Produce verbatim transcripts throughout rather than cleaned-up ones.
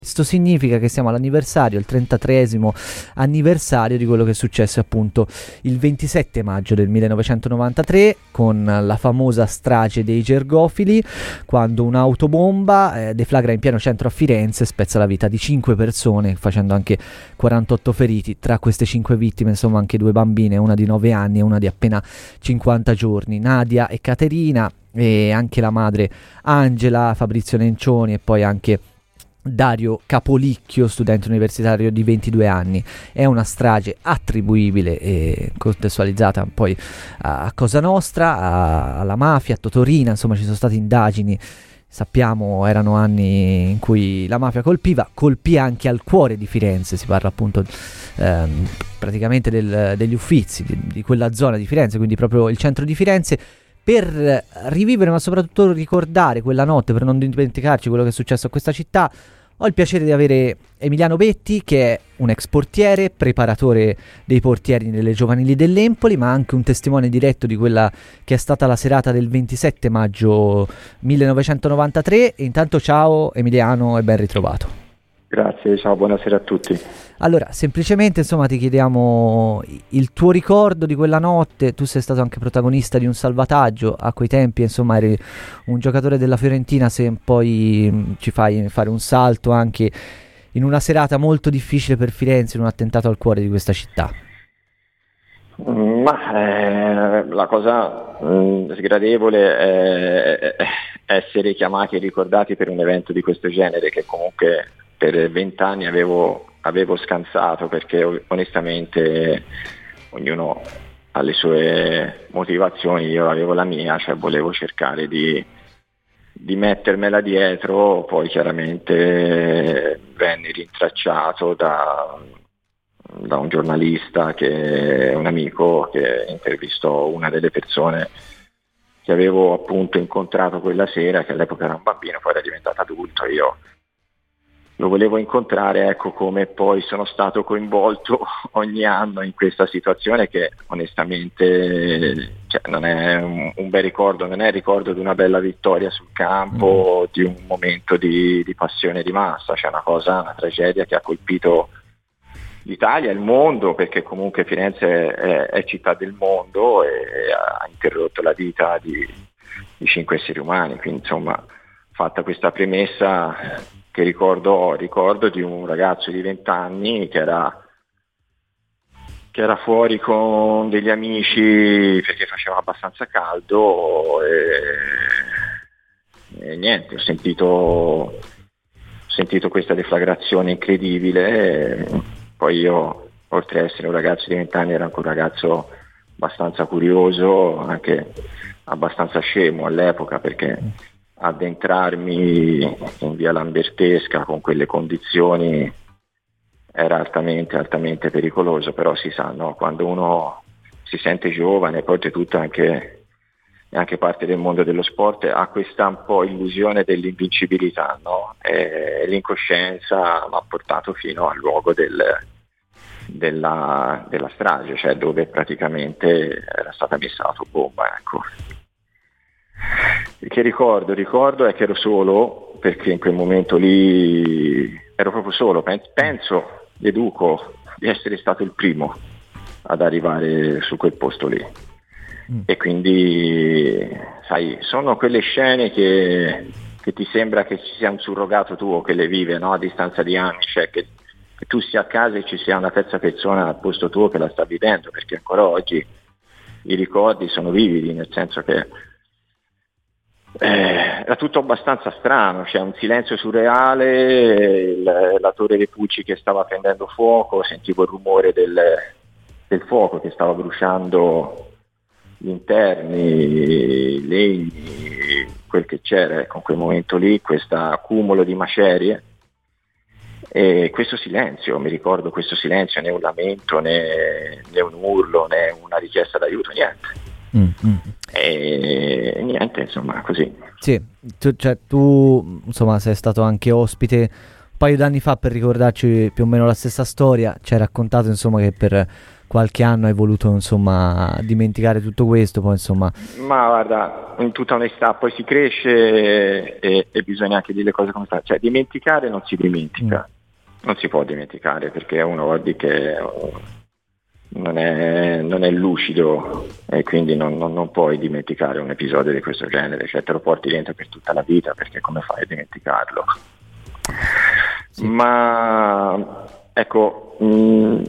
Questo significa che siamo all'anniversario, il trentatreesimo anniversario di quello che è successo appunto il ventisette maggio del millenovecentonovantatré con la famosa strage dei Gergofili, quando un'autobomba eh, deflagra in pieno centro a Firenze, spezza la vita di cinque persone, facendo anche quarantotto feriti. Tra queste cinque vittime, insomma, anche due bambine, una di nove anni e una di appena cinquanta giorni, Nadia e Caterina, e anche la madre Angela, Fabrizio Nencioni e poi anche Dario Capolicchio, studente universitario di ventidue anni. È una strage attribuibile e contestualizzata poi a, a Cosa Nostra, a, alla mafia, a Totorina, insomma ci sono state indagini, sappiamo erano anni in cui la mafia colpiva, colpì anche al cuore di Firenze, si parla appunto ehm, praticamente del, degli Uffizi, di, di quella zona di Firenze, quindi proprio il centro di Firenze. Per rivivere ma soprattutto ricordare quella notte, per non dimenticarci quello che è successo a questa città, ho il piacere di avere Emiliano Betti, che è un ex portiere, preparatore dei portieri nelle giovanili dell'Empoli, ma anche un testimone diretto di quella che è stata la serata del ventisette maggio millenovecentonovantatré. E intanto ciao Emiliano e ben ritrovato. Grazie, ciao, buonasera a tutti. Allora, semplicemente insomma ti chiediamo il tuo ricordo di quella notte. Tu sei stato anche protagonista di un salvataggio, a quei tempi insomma eri un giocatore della Fiorentina, se poi mh, ci fai fare un salto anche in una serata molto difficile per Firenze, in un attentato al cuore di questa città. Ma eh, la cosa mh, sgradevole è essere chiamati e ricordati per un evento di questo genere, che comunque per vent'anni avevo avevo scansato, perché onestamente ognuno ha le sue motivazioni, io avevo la mia, cioè volevo cercare di, di mettermela dietro. Poi chiaramente venne rintracciato da, da un giornalista, che è un amico, che intervistò una delle persone che avevo appunto incontrato quella sera, che all'epoca era un bambino, poi era diventato adulto. Io lo volevo incontrare, ecco come poi sono stato coinvolto ogni anno in questa situazione, che onestamente cioè, non è un, un bel ricordo, non è il ricordo di una bella vittoria sul campo, mm. di un momento di, di passione di massa, cioè una cosa, una tragedia che ha colpito l'Italia, il mondo, perché comunque Firenze è, è città del mondo e ha interrotto la vita di, di cinque esseri umani. Quindi insomma, fatta questa premessa, che ricordo, ricordo di un ragazzo di venti anni che era, che era fuori con degli amici perché faceva abbastanza caldo e, e niente, ho sentito, ho sentito questa deflagrazione incredibile. E poi io, oltre ad essere un ragazzo di venti anni, ero anche un ragazzo abbastanza curioso, anche abbastanza scemo all'epoca, perché addentrarmi in via Lambertesca con quelle condizioni era altamente, altamente pericoloso. Però si sa, no? Quando uno si sente giovane, poi oltretutto anche, è anche parte del mondo dello sport, ha questa un po' illusione dell'invincibilità, no? E l'incoscienza mi ha portato fino al luogo del, della, della strage, cioè dove praticamente era stata messa l'autobomba, ecco. Che ricordo? Ricordo è che ero solo, perché in quel momento lì ero proprio solo. Penso, deduco, di essere stato il primo ad arrivare su quel posto lì. Mm. E quindi, sai, sono quelle scene che, che ti sembra che ci sia un surrogato tuo che le vive, no? A distanza di anni, cioè che, che tu sia a casa e ci sia una terza persona al posto tuo che la sta vivendo, perché ancora oggi i ricordi sono vividi, nel senso che Eh, era tutto abbastanza strano, c'è un silenzio surreale, il, la torre dei Pucci che stava prendendo fuoco, sentivo il rumore del, del fuoco che stava bruciando gli interni, i legni, quel che c'era, ecco, in quel momento lì, questo accumulo di macerie e questo silenzio, mi ricordo questo silenzio, né un lamento, né, né un urlo, né una richiesta d'aiuto, niente. Mm, mm. E niente, insomma, così. Sì, tu, cioè, tu insomma sei stato anche ospite un paio d'anni fa, per ricordarci più o meno la stessa storia. Ci hai raccontato insomma che per qualche anno hai voluto insomma dimenticare tutto questo, poi insomma... Ma guarda, in tutta onestà, poi si cresce e, e bisogna anche dire le cose come stanno, cioè dimenticare non si dimentica, mm. non si può dimenticare, perché uno vuol dire che non è, non è lucido e quindi non, non, non puoi dimenticare un episodio di questo genere, cioè te lo porti dentro per tutta la vita, perché come fai a dimenticarlo? Sì. Ma ecco, mh,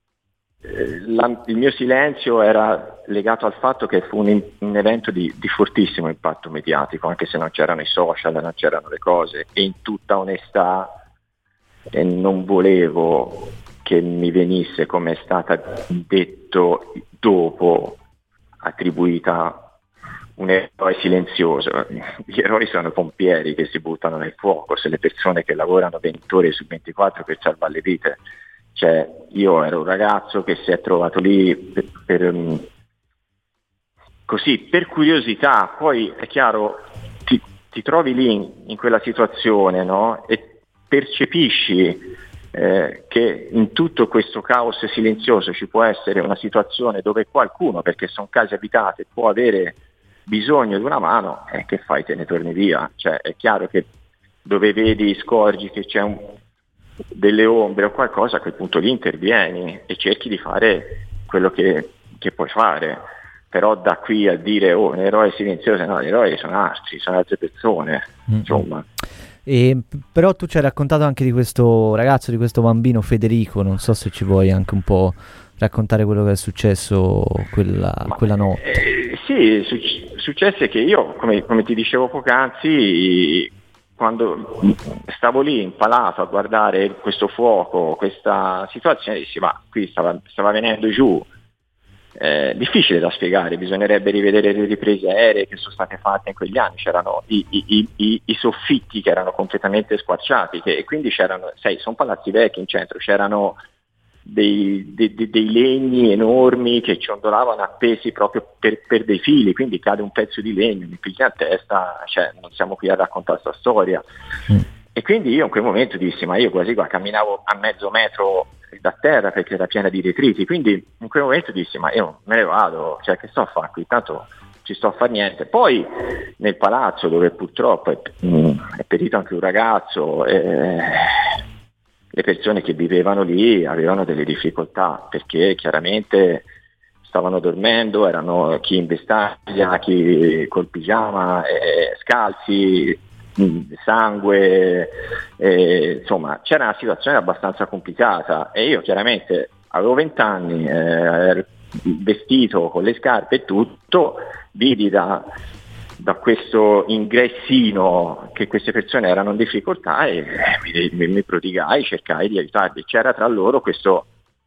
la, il mio silenzio era legato al fatto che fu un, un evento di, di fortissimo impatto mediatico, anche se non c'erano i social, non c'erano le cose, e in tutta onestà eh, non volevo che mi venisse, come è stata detto dopo, attribuita un eroe silenzioso. Gli eroi sono pompieri che si buttano nel fuoco, se le persone che lavorano venti ore su ventiquattro per salvare le vite. Cioè, io ero un ragazzo che si è trovato lì per, per così, per curiosità, poi è chiaro, ti, ti trovi lì in, in quella situazione, no? E percepisci eh, che in tutto questo caos silenzioso ci può essere una situazione dove qualcuno, perché sono case abitate, può avere bisogno di una mano, e eh, che fai? Te ne torni via. Cioè, è chiaro che dove vedi, scorgi che c'è un, delle ombre o qualcosa, a quel punto lì intervieni e cerchi di fare quello che, che puoi fare. Però da qui a dire oh, un eroe silenzioso, no, gli eroi sono altri, sono altre persone, mm-hmm. insomma. E, però tu ci hai raccontato anche di questo ragazzo, di questo bambino Federico, non so se ci vuoi anche un po' raccontare quello che è successo quella, Ma, quella notte. Eh, sì, su- successe che io, come, come ti dicevo poc'anzi, quando stavo lì impalato a guardare questo fuoco, questa situazione, dissi ma qui stava, stava venendo giù. Eh, difficile da spiegare, bisognerebbe rivedere le riprese aeree che sono state fatte in quegli anni, c'erano i, i, i, i soffitti che erano completamente squarciati, che, e quindi c'erano, sai, sono palazzi vecchi in centro, c'erano dei, dei, dei legni enormi che ciondolavano appesi proprio per, per dei fili, quindi cade un pezzo di legno, mi piglia a testa, cioè non siamo qui a raccontare questa storia. Mm. E quindi io in quel momento dissi, ma io quasi qua camminavo a mezzo metro da terra perché era piena di detriti, quindi in quel momento dissi, ma io me ne vado, cioè che sto a fare qui, tanto ci sto a fare niente. Poi nel palazzo, dove purtroppo è, mh, è perito anche un ragazzo, eh, le persone che vivevano lì avevano delle difficoltà, perché chiaramente stavano dormendo, erano chi in vestaglia, chi col pigiama, eh, scalzi, sangue, eh, insomma c'era una situazione abbastanza complicata e io chiaramente avevo vent'anni, eh, vestito con le scarpe e tutto, vidi da, da questo ingressino che queste persone erano in difficoltà e mi, mi, mi prodigai, cercai di aiutarli. C'era tra loro questo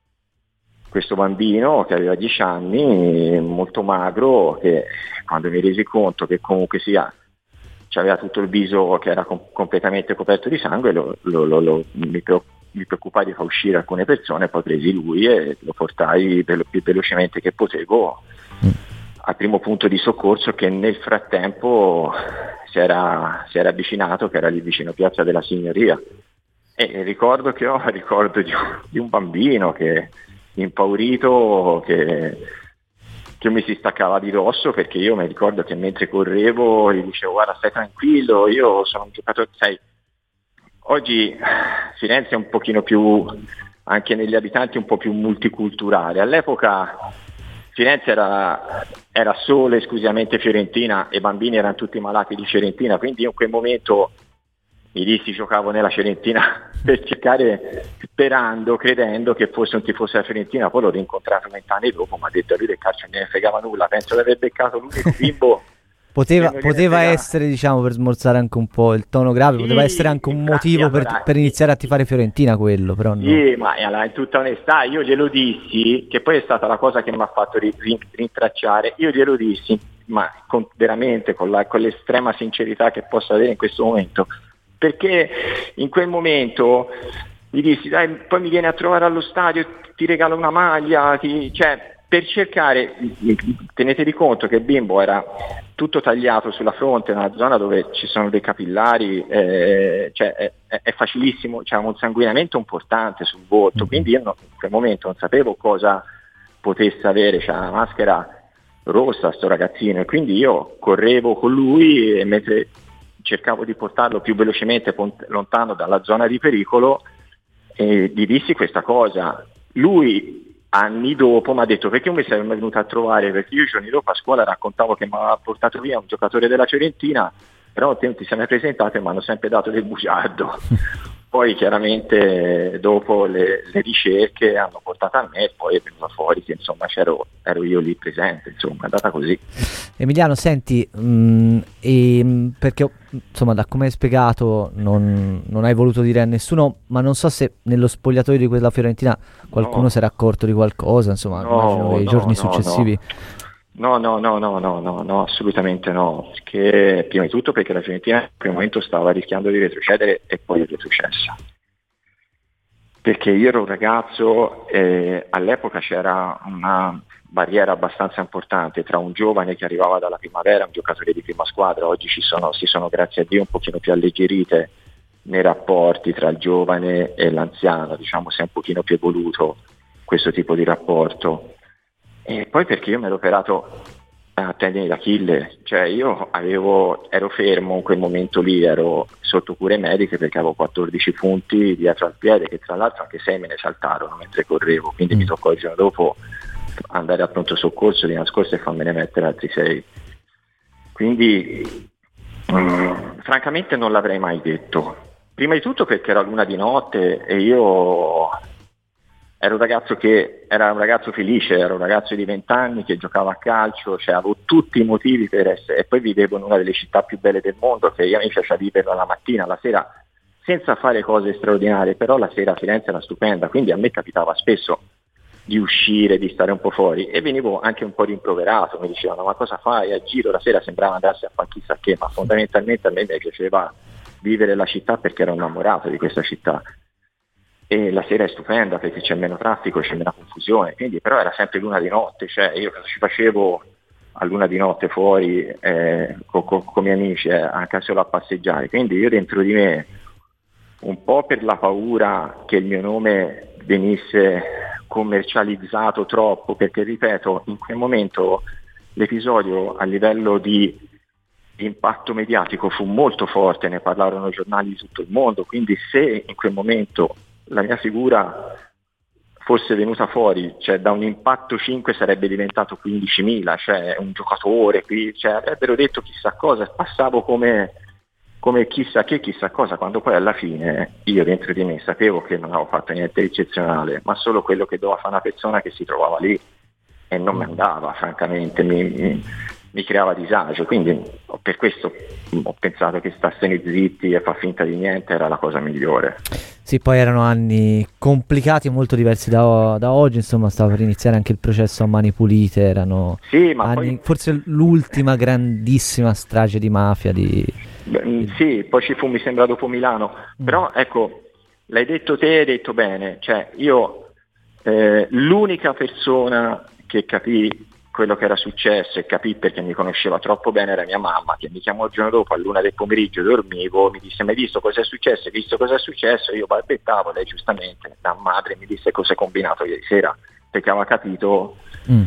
questo bambino che aveva dieci anni, molto magro, che quando mi resi conto che comunque sia aveva tutto il viso che era com- completamente coperto di sangue, lo, lo, lo, lo, mi, pre- mi preoccupai di far uscire alcune persone, poi presi lui e lo portai velo- più velocemente che potevo mm. al primo punto di soccorso, che nel frattempo si era, si era avvicinato, che era lì vicino Piazza della Signoria. E ricordo che ho ricordo di un, di un bambino che impaurito che che mi si staccava di dosso, perché io mi ricordo che mentre correvo gli dicevo guarda stai tranquillo, io sono un giocatore, sai, oggi Firenze è un pochino più, anche negli abitanti, un po' più multiculturale. All'epoca Firenze era, era solo esclusivamente fiorentina e i bambini erano tutti malati di fiorentina, quindi io in quel momento mi dissi giocavo nella Fiorentina per cercare, sperando, credendo che fosse un tifoso della Fiorentina. Poi l'ho rincontrato vent'anni dopo, mi ha detto lui del calcio non ne fregava nulla, penso di aver beccato l'unico bimbo. Poteva, poteva essere, diciamo, per smorzare anche un po' il tono grave, sì, poteva essere anche un motivo allora, per, per iniziare a tifare Fiorentina quello, però no. Sì, ma allora, in tutta onestà io glielo dissi, che poi è stata la cosa che mi ha fatto rintracciare, io glielo dissi, ma con, veramente con, la, con l'estrema sincerità che posso avere in questo momento, perché in quel momento gli dissi dai, poi mi vieni a trovare allo stadio, ti regalo una maglia, ti, cioè per cercare, tenetevi conto che il bimbo era tutto tagliato sulla fronte, nella zona dove ci sono dei capillari, eh, cioè è, è facilissimo, c'è un sanguinamento importante sul volto, quindi io no, in quel momento non sapevo cosa, potesse avere, c'era la maschera rossa sto ragazzino, e quindi io correvo con lui e mentre cercavo di portarlo più velocemente pont- lontano dalla zona di pericolo, e gli dissi questa cosa. Lui anni dopo mi ha detto: perché non mi sei mai venuto a trovare? Perché io i giorni dopo a scuola raccontavo che mi aveva portato via un giocatore della Fiorentina, però te non ti sei mai presentato e mi hanno sempre dato del bugiardo. Poi chiaramente dopo le, le ricerche hanno portato a me e poi è venuto fuori che insomma c'ero, ero io lì presente, insomma è andata così. Emiliano, senti, mh, e, perché insomma da come hai spiegato non, non hai voluto dire a nessuno, ma non so se nello spogliatoio di quella Fiorentina qualcuno No. si era accorto di qualcosa, insomma No, immagino che i no, giorni no, successivi... No, no, no, no, no, no, no, assolutamente no, perché prima di tutto perché la Fiorentina in quel momento stava rischiando di retrocedere e poi è retrocessa. Perché io ero un ragazzo e all'epoca c'era una barriera abbastanza importante tra un giovane che arrivava dalla primavera e un giocatore di prima squadra. Oggi ci sono, si sono grazie a Dio un pochino più alleggerite nei rapporti tra il giovane e l'anziano, diciamo si è un pochino più evoluto questo tipo di rapporto. E poi perché io mi ero operato a tendine d'Achille, cioè io avevo, ero fermo in quel momento lì, ero sotto cure mediche perché avevo quattordici punti dietro al piede, che tra l'altro anche sei me ne saltarono mentre correvo, quindi mm. mi toccò il giorno dopo andare a pronto soccorso di nascosto e farmene mettere altri sei. Quindi mh, francamente non l'avrei mai detto, prima di tutto perché era luna di notte e io ero un ragazzo che era un ragazzo felice, ero un ragazzo di venti anni che giocava a calcio, cioè avevo tutti i motivi per essere, e poi vivevo in una delle città più belle del mondo, che io mi piaceva viverla la mattina, la sera, senza fare cose straordinarie, però la sera a Firenze era stupenda, quindi a me capitava spesso di uscire, di stare un po' fuori e venivo anche un po' rimproverato, mi dicevano: ma cosa fai a giro? La sera sembrava andarsi a fare chissà che, ma fondamentalmente a me mi piaceva vivere la città perché ero innamorato di questa città. E la sera è stupenda perché c'è meno traffico, c'è meno confusione, quindi però era sempre luna di notte, cioè io ci facevo a luna di notte fuori eh, con co, co i miei amici, eh, anche solo a passeggiare, quindi io dentro di me, un po' per la paura che il mio nome venisse commercializzato troppo, perché ripeto, in quel momento l'episodio a livello di impatto mediatico fu molto forte, ne parlarono giornali di tutto il mondo, quindi se in quel momento la mia figura fosse venuta fuori, cioè da un impatto cinque sarebbe diventato quindicimila, cioè un giocatore qui, cioè avrebbero detto chissà cosa, passavo come, come chissà che, chissà cosa, quando poi alla fine io dentro di me sapevo che non avevo fatto niente di eccezionale, ma solo quello che doveva fare una persona che si trovava lì e non mi andava, francamente, mi, mi, mi creava disagio, quindi per questo ho pensato che starsene zitti e far finta di niente era la cosa migliore. Sì, poi erano anni complicati, molto diversi da, da oggi, insomma stava per iniziare anche il processo a mani pulite, erano sì, ma anni, poi... forse l'ultima grandissima strage di mafia di... Beh, sì, poi ci fu mi sembra dopo Milano, mm. però ecco, l'hai detto te, hai detto bene, cioè io eh, l'unica persona che capì quello che era successo e capì perché mi conosceva troppo bene era mia mamma, che mi chiamò il giorno dopo a luna del pomeriggio, dormivo, mi disse: mi hai visto cosa è successo? Hai visto cosa è successo? Io balbettavo, lei giustamente da madre mi disse cosa hai combinato ieri sera, perché aveva capito mm.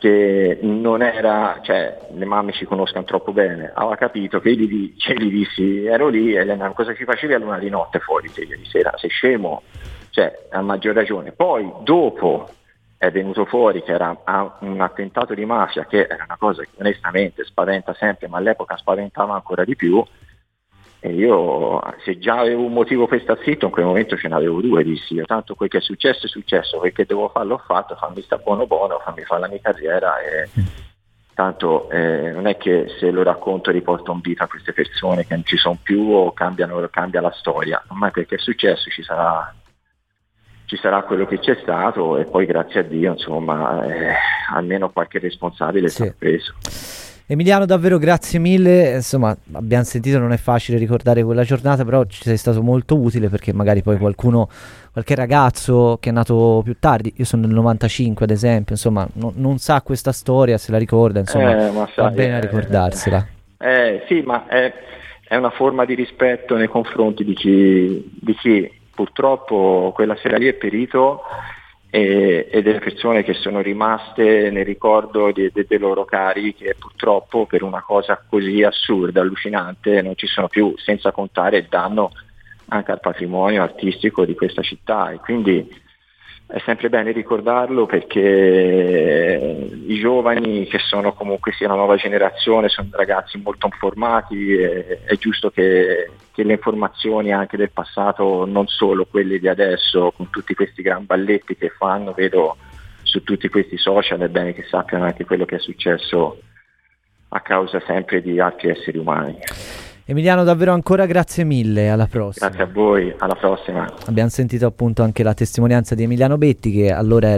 che non era, cioè le mamme ci conoscono troppo bene, aveva capito che io gli, cioè, gli dissi ero lì e Elena, cosa ci facevi a luna di notte fuori ieri sera? Sei scemo? Cioè a maggior ragione. Poi dopo è venuto fuori che era un attentato di mafia, che era una cosa che onestamente spaventa sempre, ma all'epoca spaventava ancora di più, e io se già avevo un motivo per star zitto in quel momento ce n'avevo due, dissi io tanto quel che è successo è successo, quel che devo farlo ho fatto, fammi sta buono buono, fammi fare la mia carriera e tanto eh, non è che se lo racconto riporto un dito a queste persone che non ci sono più o cambiano, cambia la storia, ma quel che è successo ci sarà ci sarà quello che c'è stato e poi grazie a Dio insomma eh, almeno qualche responsabile sì. È preso. Emiliano, davvero grazie mille, insomma abbiamo sentito non è facile ricordare quella giornata, però ci sei stato molto utile perché magari poi qualcuno, qualche ragazzo che è nato più tardi, io sono nel novantacinque ad esempio, insomma no, non sa questa storia, se la ricorda, insomma eh, ma sai, va bene eh, a ricordarsela. Eh, sì, ma è, è una forma di rispetto nei confronti di chi, di chi purtroppo quella sera lì è perito e, e delle persone che sono rimaste nel ricordo di, de, dei loro cari, che purtroppo per una cosa così assurda, allucinante, non ci sono più, senza contare il danno anche al patrimonio artistico di questa città. E quindi è sempre bene ricordarlo, perché i giovani, che sono comunque sia la nuova generazione, sono ragazzi molto informati, e è giusto che, che le informazioni anche del passato, non solo quelle di adesso, con tutti questi gran balletti che fanno, vedo su tutti questi social, è bene che sappiano anche quello che è successo a causa sempre di altri esseri umani. Emiliano, davvero ancora grazie mille, alla prossima. Grazie a voi, alla prossima. Abbiamo sentito appunto anche la testimonianza di Emiliano Betti, che allora